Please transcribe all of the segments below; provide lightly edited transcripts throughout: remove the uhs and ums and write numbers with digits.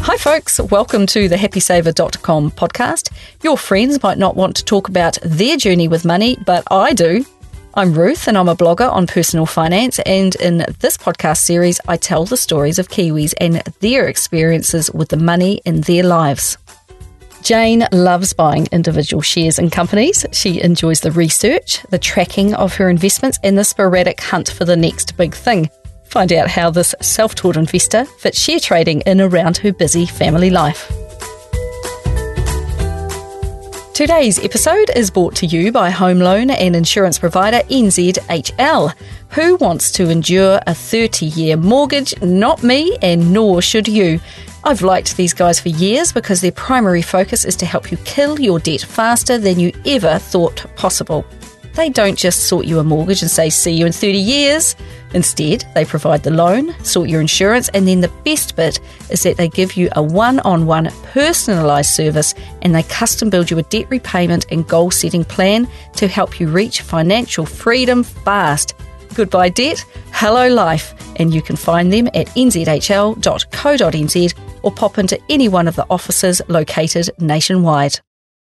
Hi folks, welcome to the happysaver.com podcast. Your friends might not want to talk about their journey with money, but I do. I'm Ruth and I'm a blogger on personal finance, and in this podcast series I tell the stories of Kiwis and their experiences with the money in their lives. Jane loves buying individual shares in companies. She enjoys the research, the tracking of her investments and the sporadic hunt for the next big thing. Find out how this self-taught investor fits share trading in around her busy family life. Today's episode is brought to you by home loan and insurance provider NZHL. Who wants to endure a 30-year mortgage? Not me, and nor should you. I've liked these guys for years because their primary focus is to help you kill your debt faster than you ever thought possible. They don't just sort you a mortgage and say, see you in 30 years. Instead, they provide the loan, sort your insurance, and then the best bit is that they give you a one-on-one personalised service and they custom build you a debt repayment and goal-setting plan to help you reach financial freedom fast. Goodbye debt, hello life, and you can find them at nzhl.co.nz or pop into any one of the offices located nationwide.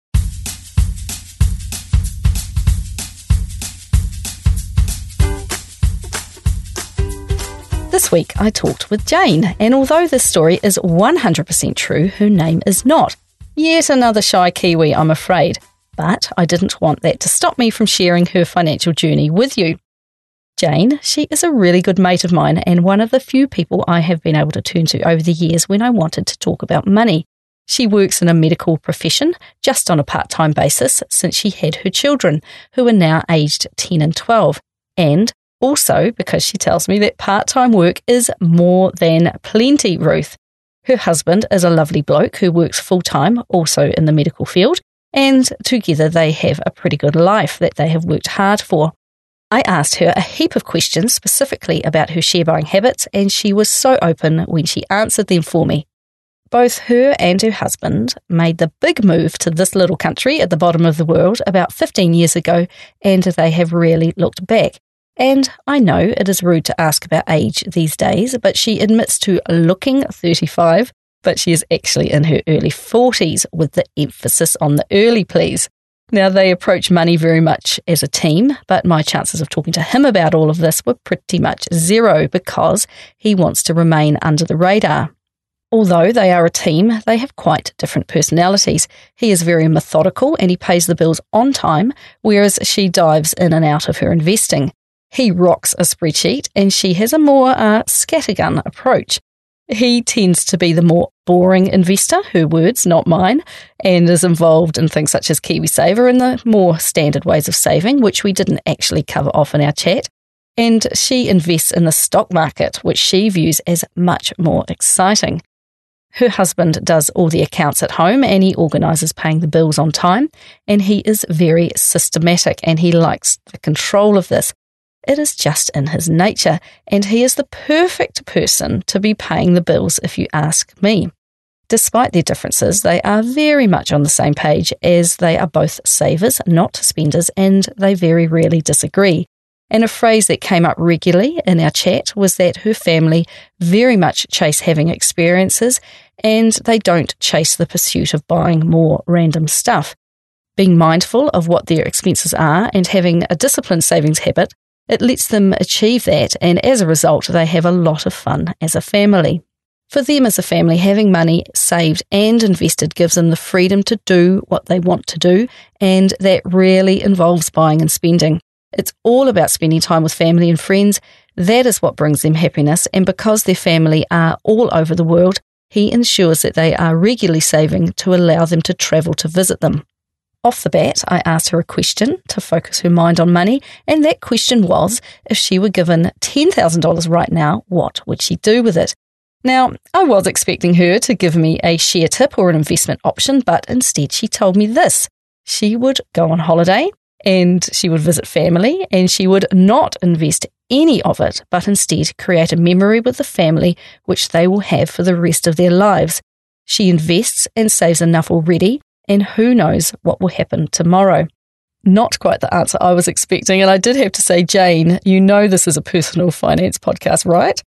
This week I talked with Jane, and although this story is 100% true, her name is not. Yet another shy Kiwi, I'm afraid. But I didn't want that to stop me from sharing her financial journey with you. Jane, she is a really good mate of mine and one of the few people I have been able to turn to over the years when I wanted to talk about money. She works in a medical profession just on a part-time basis since she had her children, who are now aged 10 and 12, and also because she tells me that part-time work is more than plenty, Ruth. Her husband is a lovely bloke who works full-time, also in the medical field, and together they have a pretty good life that they have worked hard for. I asked her a heap of questions specifically about her share buying habits, and she was so open when she answered them for me. Both her and her husband made the big move to this little country at the bottom of the world about 15 years ago, and they have really looked back. And I know it is rude to ask about age these days, but she admits to looking 35, but she is actually in her early 40s, with the emphasis on the early, please. Now, they approach money very much as a team, but my chances of talking to him about all of this were pretty much zero because he wants to remain under the radar. Although they are a team, they have quite different personalities. He is very methodical and he pays the bills on time, whereas she dives in and out of her investing. He rocks a spreadsheet and she has a more scattergun approach. He tends to be the more boring investor, her words, not mine, and is involved in things such as KiwiSaver and the more standard ways of saving, which we didn't actually cover off in our chat. And she invests in the stock market, which she views as much more exciting. Her husband does all the accounts at home and he organises paying the bills on time, and he is very systematic and he likes the control of this. It is just in his nature, and he is the perfect person to be paying the bills if you ask me. Despite their differences, they are very much on the same page as they are both savers, not spenders, and they very rarely disagree. And a phrase that came up regularly in our chat was that her family very much chase having experiences and they don't chase the pursuit of buying more random stuff. Being mindful of what their expenses are and having a disciplined savings habit, it lets them achieve that, and as a result, they have a lot of fun as a family. For them as a family, having money saved and invested gives them the freedom to do what they want to do, and that rarely involves buying and spending. It's all about spending time with family and friends. That is what brings them happiness, and because their family are all over the world, he ensures that they are regularly saving to allow them to travel to visit them. Off the bat, I asked her a question to focus her mind on money, and that question was, if she were given $10,000 right now, what would she do with it? Now, I was expecting her to give me a share tip or an investment option, but instead she told me this. She would go on holiday, and she would visit family, and she would not invest any of it, but instead create a memory with the family which they will have for the rest of their lives. She invests and saves enough already, and who knows what will happen tomorrow. Not quite the answer I was expecting, and I did have to say, Jane, you know this is a personal finance podcast, right?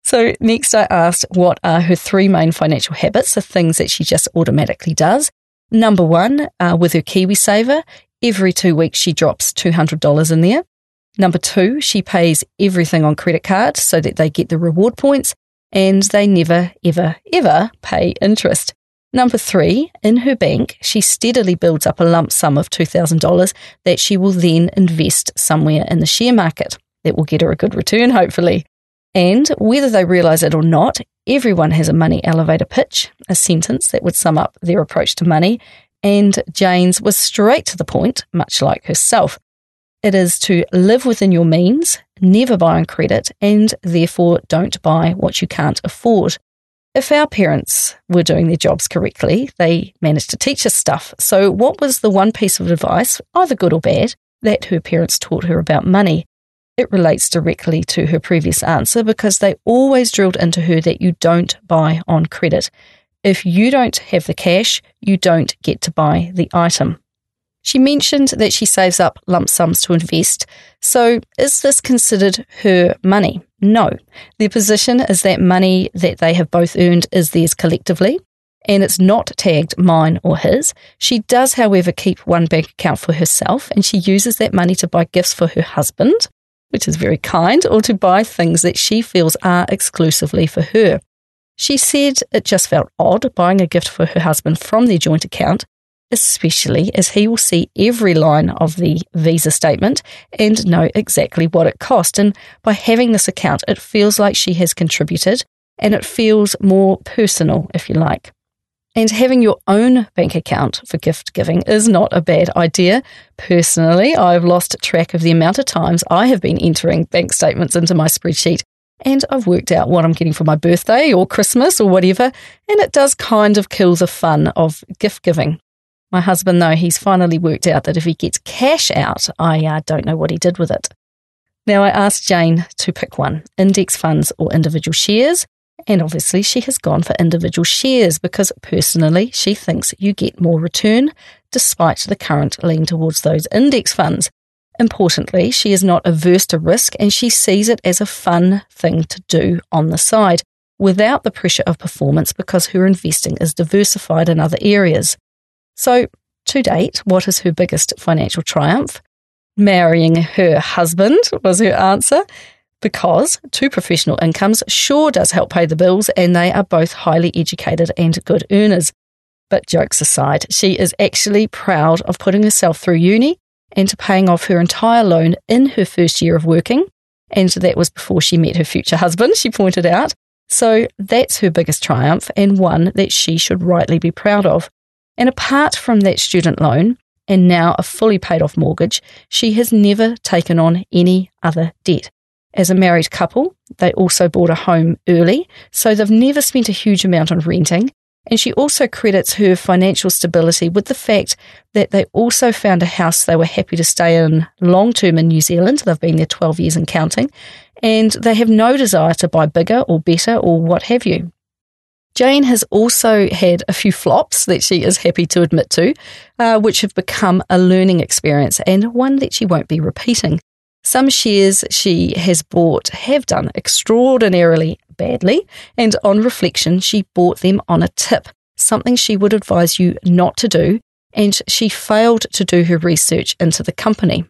So next I asked what are her 3 main financial habits, the things that she just automatically does. Number 1, with her KiwiSaver, every 2 weeks she drops $200 in there. Number 2, she pays everything on credit card so that they get the reward points and they never, ever, ever pay interest. Number 3, in her bank, she steadily builds up a lump sum of $2,000 that she will then invest somewhere in the share market. That will get her a good return, hopefully. And whether they realise it or not, everyone has a money elevator pitch, a sentence that would sum up their approach to money, and Jane's was straight to the point, much like herself. It is to live within your means, never buy on credit, and therefore don't buy what you can't afford. If our parents were doing their jobs correctly, they managed to teach us stuff. So what was the one piece of advice, either good or bad, that her parents taught her about money? It relates directly to her previous answer because they always drilled into her that you don't buy on credit. If you don't have the cash, you don't get to buy the item. She mentioned that she saves up lump sums to invest. So is this considered her money? No. Their position is that money that they have both earned is theirs collectively, and it's not tagged mine or his. She does, however, keep one bank account for herself, and she uses that money to buy gifts for her husband, which is very kind, or to buy things that she feels are exclusively for her. She said it just felt odd buying a gift for her husband from their joint account, especially as he will see every line of the Visa statement and know exactly what it cost. And by having this account, it feels like she has contributed and it feels more personal, if you like. And having your own bank account for gift giving is not a bad idea. Personally, I've lost track of the amount of times I have been entering bank statements into my spreadsheet, and I've worked out what I'm getting for my birthday or Christmas or whatever, and it does kind of kill the fun of gift giving. My husband, though, he's finally worked out that if he gets cash out, I don't know what he did with it. Now, I asked Jane to pick one, index funds or individual shares. And obviously she has gone for individual shares because personally she thinks you get more return despite the current lean towards those index funds. Importantly, she is not averse to risk and she sees it as a fun thing to do on the side without the pressure of performance because her investing is diversified in other areas. So, to date, what is her biggest financial triumph? Marrying her husband was her answer. Because 2 professional incomes sure does help pay the bills and they are both highly educated and good earners. But jokes aside, she is actually proud of putting herself through uni and paying off her entire loan in her first year of working. And that was before she met her future husband, she pointed out. So that's her biggest triumph and one that she should rightly be proud of. And apart from that student loan and now a fully paid off mortgage, she has never taken on any other debt. As a married couple, they also bought a home early, so they've never spent a huge amount on renting. And she also credits her financial stability with the fact that they also found a house they were happy to stay in long-term in New Zealand. They've been there 12 years and counting. And they have no desire to buy bigger or better or what have you. Jane has also had a few flops that she is happy to admit to, which have become a learning experience and one that she won't be repeating. Some shares she has bought have done extraordinarily badly, and on reflection, she bought them on a tip, something she would advise you not to do, and she failed to do her research into the company.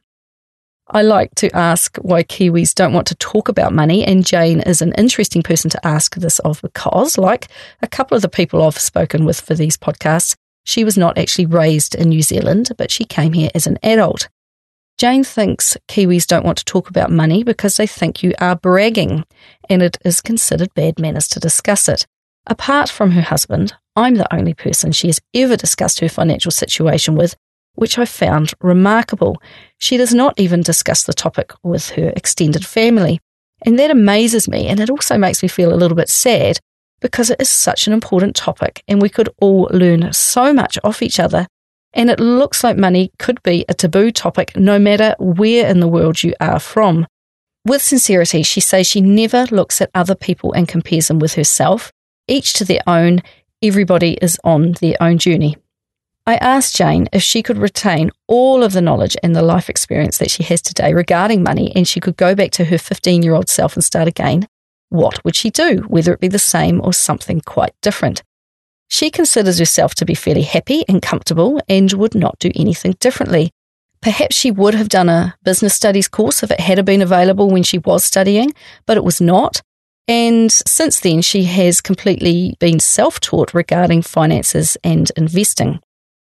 I like to ask why Kiwis don't want to talk about money, and Jane is an interesting person to ask this of because, like a couple of the people I've spoken with for these podcasts, she was not actually raised in New Zealand, but she came here as an adult. Jane thinks Kiwis don't want to talk about money because they think you are bragging, and it is considered bad manners to discuss it. Apart from her husband, I'm the only person she has ever discussed her financial situation with, which I found remarkable. She does not even discuss the topic with her extended family, and that amazes me, and it also makes me feel a little bit sad because it is such an important topic, and we could all learn so much off each other. And it looks like money could be a taboo topic no matter where in the world you are from. With sincerity, she says she never looks at other people and compares them with herself. Each to their own, everybody is on their own journey. I asked Jane if she could retain all of the knowledge and the life experience that she has today regarding money and she could go back to her 15-year-old self and start again. what would she do, whether it be the same or something quite different? She considers herself to be fairly happy and comfortable and would not do anything differently. Perhaps she would have done a business studies course if it had been available when she was studying, but it was not. And since then, she has completely been self-taught regarding finances and investing.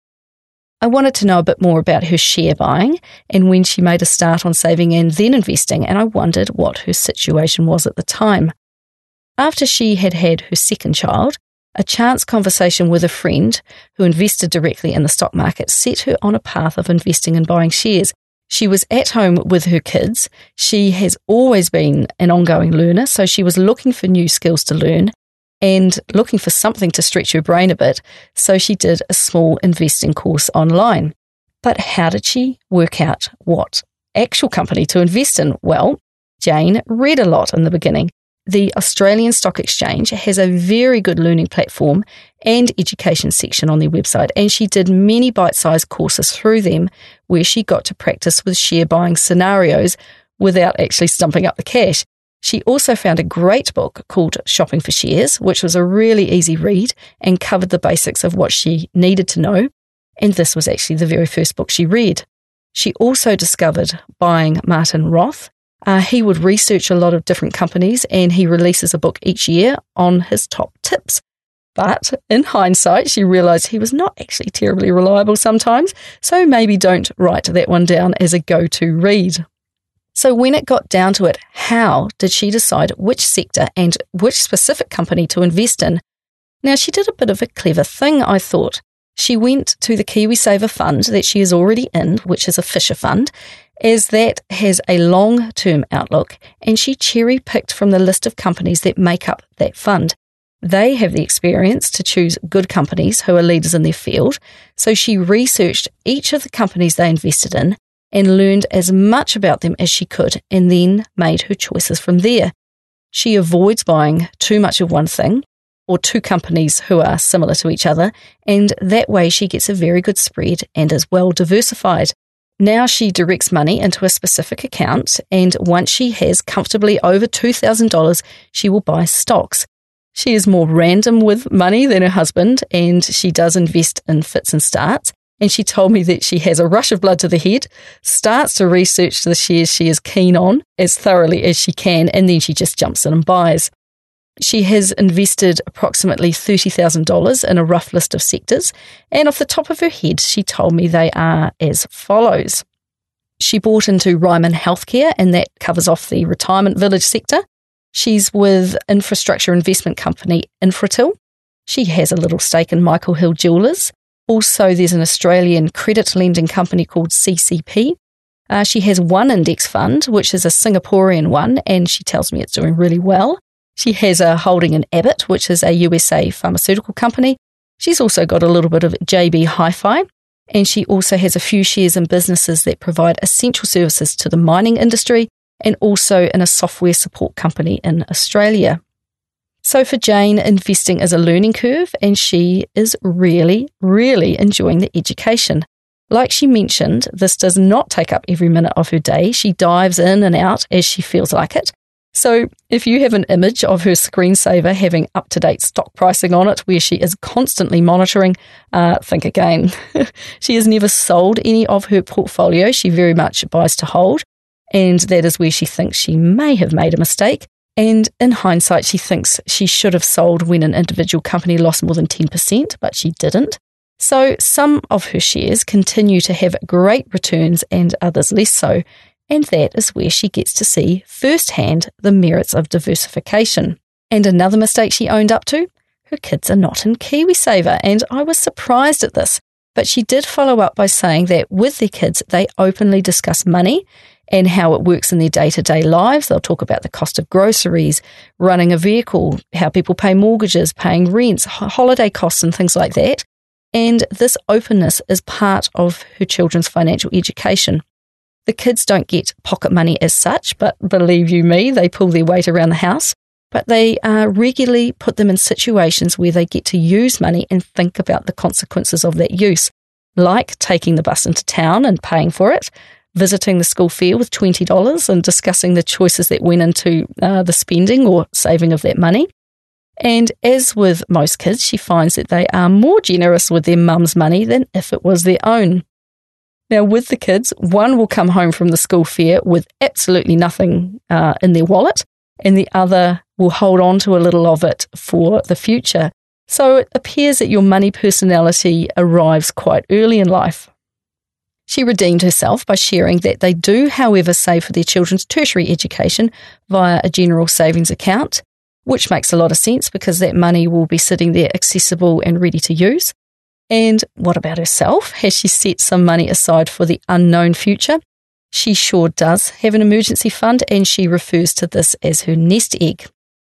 I wanted to know a bit more about her share buying and when she made a start on saving and then investing, and I wondered what her situation was at the time. After she had had her second child, a chance conversation with a friend who invested directly in the stock market set her on a path of investing and buying shares. She was at home with her kids. She has always been an ongoing learner, so she was looking for new skills to learn and looking for something to stretch her brain a bit, so she did a small investing course online. But how did she work out what actual company to invest in? Well, Jane read a lot in the beginning. The Australian Stock Exchange has a very good learning platform and education section on their website, and she did many bite-sized courses through them where she got to practice with share buying scenarios without actually stumping up the cash. She also found a great book called Shopping for Shares, which was a really easy read and covered the basics of what she needed to know, and this was actually the very first book she read. She also discovered Buying Martin Roth. He would research a lot of different companies and he releases a book each year on his top tips. But in hindsight, she realised he was not actually terribly reliable sometimes, so maybe don't write that one down as a go-to read. So when it got down to it, how did she decide which sector and which specific company to invest in? Now, she did a bit of a clever thing, I thought. She went to the KiwiSaver fund that she is already in, which is a Fisher fund, as that has a long-term outlook, and she cherry-picked from the list of companies that make up that fund. They have the experience to choose good companies who are leaders in their field, so she researched each of the companies they invested in and learned as much about them as she could, and then made her choices from there. She avoids buying too much of one thing, or two companies who are similar to each other, and that way she gets a very good spread and is well diversified. Now she directs money into a specific account, and once she has comfortably over $2,000, she will buy stocks. She is more random with money than her husband, and she does invest in fits and starts. And she told me that she has a rush of blood to the head, starts to research the shares she is keen on as thoroughly as she can, and then she just jumps in and buys. She has invested approximately $30,000 in a rough list of sectors, and off the top of her head, she told me they are as follows. She bought into Ryman Healthcare, and that covers off the retirement village sector. She's with infrastructure investment company Infratil. She has a little stake in Michael Hill Jewellers. Also, there's an Australian credit lending company called CCP. She has one index fund, which is a Singaporean one, and she tells me it's doing really well. She has a holding in Abbott, which is a USA pharmaceutical company. She's also got a little bit of JB Hi-Fi, and she also has a few shares in businesses that provide essential services to the mining industry, and also in a software support company in Australia. So for Jane, investing is a learning curve, and she is really, really enjoying the education. Like she mentioned, this does not take up every minute of her day. She dives in and out as she feels like it. So if you have an image of her screensaver having up-to-date stock pricing on it where she is constantly monitoring, think again. She has never sold any of her portfolio. She very much buys to hold, and that is where she thinks she may have made a mistake. And in hindsight, she thinks she should have sold when an individual company lost more than 10%, but she didn't. So some of her shares continue to have great returns and others less so. And that is where she gets to see firsthand the merits of diversification. And another mistake she owned up to, her kids are not in KiwiSaver, and I was surprised at this. But she did follow up by saying that with their kids, they openly discuss money and how it works in their day-to-day lives. They'll talk about the cost of groceries, running a vehicle, how people pay mortgages, paying rents, holiday costs and things like that. And this openness is part of her children's financial education. The kids don't get pocket money as such, but believe you me, they pull their weight around the house. But they regularly put them in situations where they get to use money and think about the consequences of that use, like taking the bus into town and paying for it, visiting the school fair with $20 and discussing the choices that went into the spending or saving of that money. And as with most kids, she finds that they are more generous with their mum's money than if it was their own. Now, with the kids, one will come home from the school fair with absolutely nothing in their wallet, and the other will hold on to a little of it for the future. So it appears that your money personality arrives quite early in life. She redeemed herself by sharing that they do, however, save for their children's tertiary education via a general savings account, which makes a lot of sense because that money will be sitting there accessible and ready to use. And what about herself? Has she set some money aside for the unknown future? She sure does have an emergency fund, and she refers to this as her nest egg.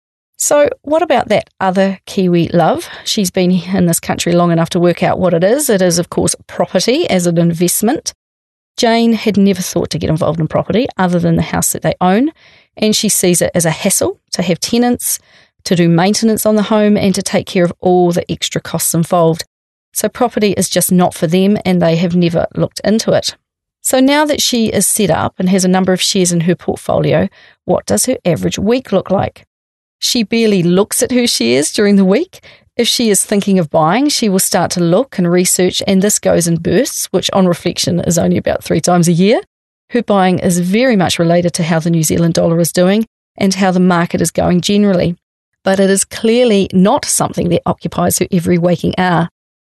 So what about that other Kiwi love? She's been in this country long enough to work out what it is. It is, of course, property as an investment. Jane had never thought to get involved in property other than the house that they own, and she sees it as a hassle to have tenants, to do maintenance on the home, and to take care of all the extra costs involved. So property is just not for them, and they have never looked into it. So now that she is set up and has a number of shares in her portfolio, what does her average week look like? She barely looks at her shares during the week. If she is thinking of buying, she will start to look and research, and this goes in bursts, which on reflection is only about 3 times a year. Her buying is very much related to how the New Zealand dollar is doing and how the market is going generally. But it is clearly not something that occupies her every waking hour.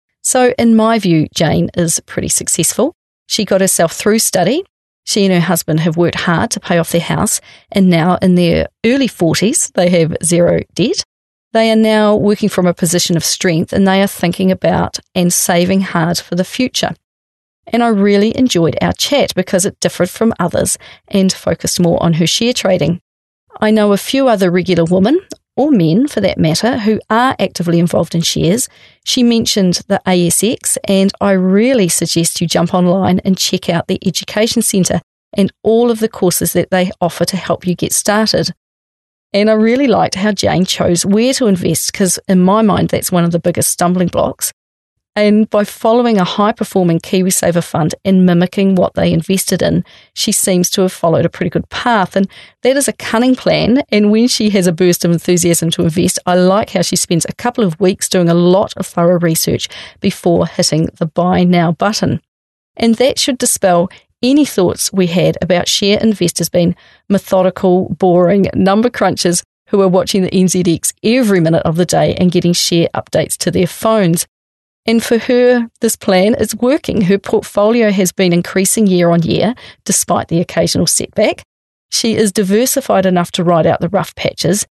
So in my view, Jane is pretty successful. She got herself through study. She and her husband have worked hard to pay off their house, and now in their early 40s, they have zero debt. They are now working from a position of strength, and they are thinking about and saving hard for the future. And I really enjoyed our chat because it differed from others and focused more on her share trading. I know a few other regular women, or men for that matter, who are actively involved in shares. She mentioned the ASX, and I really suggest you jump online and check out the Education Centre and all of the courses that they offer to help you get started. And I really liked how Jane chose where to invest because in my mind that's one of the biggest stumbling blocks. And by following a high-performing KiwiSaver fund and mimicking what they invested in, she seems to have followed a pretty good path. And that is a cunning plan. And when she has a burst of enthusiasm to invest, I like how she spends a couple of weeks doing a lot of thorough research before hitting the buy now button. And that should dispel any thoughts we had about share investors being methodical, boring number crunchers who are watching the NZX every minute of the day and getting share updates to their phones. And for her, this plan is working. Her portfolio has been increasing year on year, despite the occasional setback. She is diversified enough to ride out the rough patches.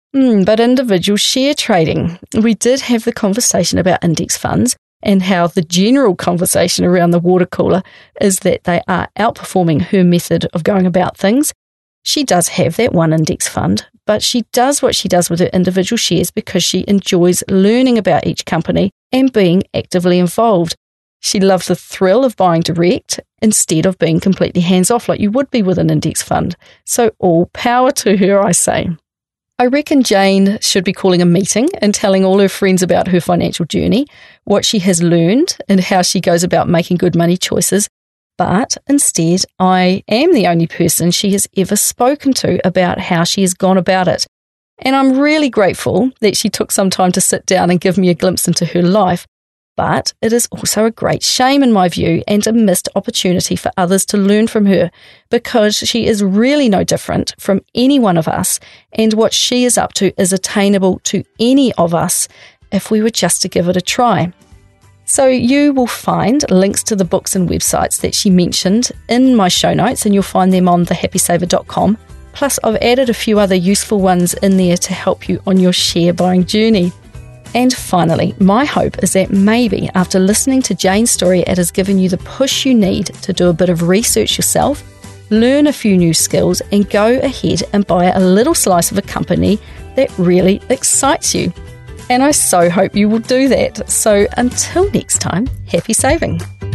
But individual share trading. We did have the conversation about index funds and how the general conversation around the water cooler is that they are outperforming her method of going about things. She does have that one index fund, but she does what she does with her individual shares because she enjoys learning about each company and being actively involved. She loves the thrill of buying direct instead of being completely hands-off like you would be with an index fund. So all power to her, I say. I reckon Jane should be calling a meeting and telling all her friends about her financial journey, what she has learned and how she goes about making good money choices. But instead, I am the only person she has ever spoken to about how she has gone about it. And I'm really grateful that she took some time to sit down and give me a glimpse into her life. But it is also a great shame in my view and a missed opportunity for others to learn from her because she is really no different from any one of us, and what she is up to is attainable to any of us if we were just to give it a try. So you will find links to the books and websites that she mentioned in my show notes, and you'll find them on thehappysaver.com. Plus, I've added a few other useful ones in there to help you on your share buying journey. And finally, my hope is that maybe after listening to Jane's story, it has given you the push you need to do a bit of research yourself, learn a few new skills, and go ahead and buy a little slice of a company that really excites you. And I so hope you will do that. So until next time, happy saving.